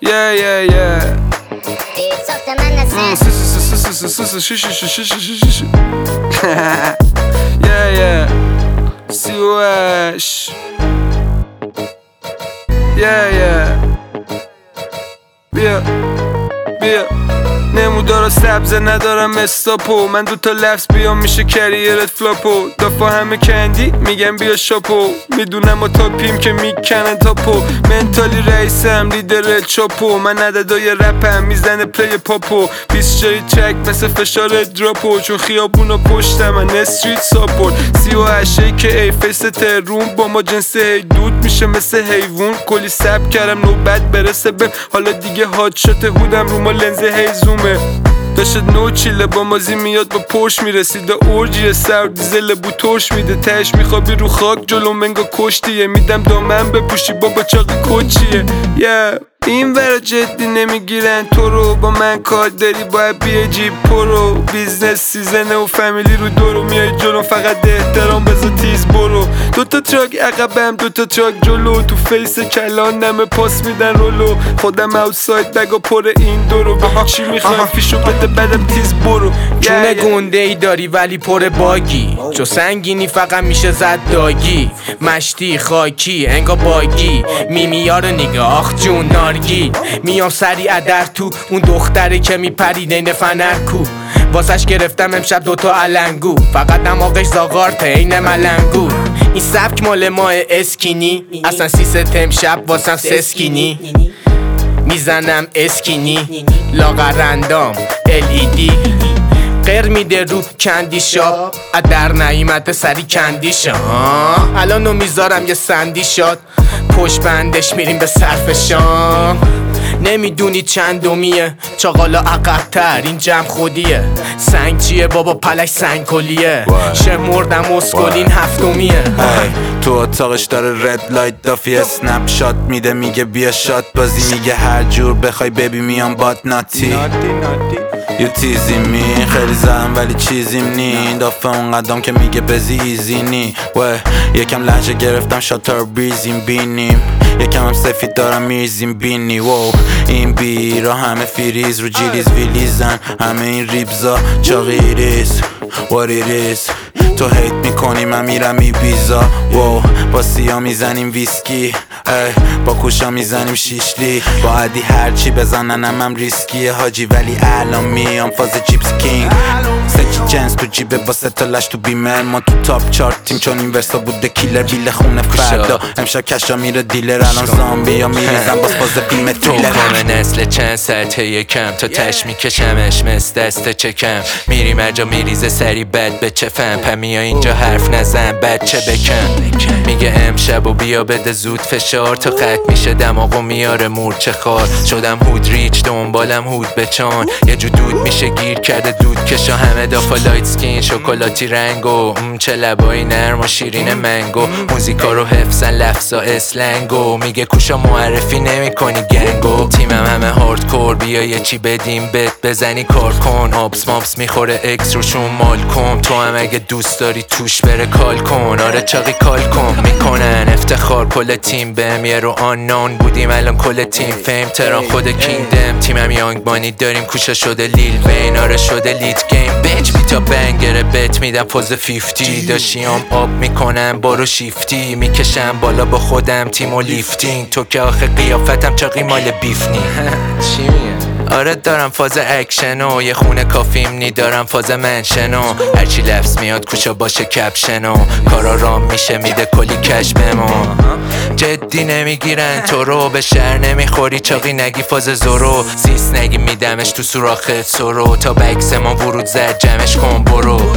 Yeah, yeah, yeah. Yeah, yeah. COH. Yeah, yeah. بیا نمودارا سبز ندارم استاپو من دوتا لفظ بیام میشه کریرت فلاپو دافا همه کندی میگم بیا شاپو میدونم و تاپیم که میکنن تاپو منتالی رئیسم لیدر چاپو من عددای رپم میزنه پلی پاپو 20 جای چک مثل فشار دراپو چون خیابونا پشتم من استریت ساپورت 38 که ای فیس ترون با ما جنسه هی دود میشه مثل حیوون کلی سب کردم نوبت برسه بهم حالا دیگه هات شات هودم رو ما لنز هی زومه داشت نو چیله با مازی میاد با پرش میرسید اورجی سر دیزل بو ترش میده تش میخوابی رو خاک جلو منگا کشتیه میدم دامن بپوشی بابا چاقی کوچیه این ورا جدی نمیگیرن تو رو با من کار داری باید بیای جیب پرو بیزنس سیزنه و فامیلی رو دورو میای جلو فقط احترام بذار تیز برو دوتا تراک عقبم دوتا تراک جلو تو فیس کلان نمه پاس میدن رولو خودم اوتساید بگا پر این دورو بگو چی میخوای فیشو بده بدم تیز برو چونه گنده ای داری ولی پر باگی جو سنگینی فقط میشه زد داگی مشتی خاکی انگا باگی میمیارو نگاه جون نارگی میام سریع در تو اون دختره که میپرید این فنر کو واسش گرفتم امشب دوتا علنگو فقط دماغش زاغارته این ملنگو این سبک مال ماه اسکینی اصلا سیستم شب واسم سسکینی میزنم اسکینی لاغرندام LED قر میده رو کندی شاب در نایمت سری کندی شا الانو میذارم یه سندی شاد پشت بندش میریم به صرفشان نمیدونی چندمیه چاقالا عقب‌تر این جمع خودیه سنگ چیه بابا پلش سنگ کلیه شمردم اسکلین هفتمیه تو اتاقش داره رد لایت دافی اسنپ شات میده میگه بیا شات بازی میگه هر جور بخوای ببی میام باد ناتی یو تیزی می خیلی زدم ولی چیزیم نی دافه اون قدم که میگه بزی ایزی نی یکم لحجه گرفتم شاتر بریزیم بینیم یکم هم سفید دارم میریزیم بینی این بیرا همه فریز رو جیلیز ویلیزن همه این ریبزا چاقی ریز what it is تو هیت میکنی من میرم میبیزا با سیا میزنیم ویسکی با کوشا میزنیم شیشلی با عدی هرچی بزننم هم ریسکیه حاجی ولی الان میام فاز جیپس کینگ سچی جنس تو جیبه با ستا لش تو بیمر ما تو تاپ چارتیم چون این ورسا بوده کیلر بیل خونه فردا امشب کشا میره دیلر الان زامبی ها میریزم باز فاز بیمه تریلر تو نسل چند سطح یکم تا تش میکشمش مثل دست چکم میری مرجا میریزه سری بد به چفم پمیا اینجا حرف نزن بچه بکن میگه امشب و بیا بده زود فشار تا قط میشه دماغو میاره مورچه خار شدم هود ریچ دنبالم هود بچان یه جو دود میشه گیر کرده دود کشا همه دافا لایت سکین شکلاتی رنگو چه لبایی نرم و شیرین منگو موزیکا رو حفظن لفظا اسلنگو میگه کوشا معرفی نمی کنی گنگو تیمم همه هاردکور بیا یه چی بدیم بت بزنی کار کن آبس مابس میخوره اکس روشون مال کن تو هم اگه دوست داری توش بره کال کن آره چاقی کال کن میکنن افتخار کل تیم بهم یه رو آنان بودیم الان کل تیم فیم تران خود کینگدم تیمم یانگ بانی داریم کوشا شده لیل وین آره شده لید گیم بیچ بیتا بنگره بت میدم پوز 50 داشتیم آب میکنم بارو شیفتی میکشم بالا با خودم تیم و لیفتینگ تو که آخه قیافتم چاقی مال بیفنی چی میگه آره دارم فاز اکشنو یه خونه کافیم نی دارم فاز منشنو هرچی لفظ میاد کوشا باشه کپشنو کارا رام میشه میده کلی کش به ما جدی نمیگیرن تو رو به شهر نمیخوری چاقی نگی فاز زورو سیس نگی میدمش تو سوراخت سرو تا بکس ما ورود زد جمعش کن برو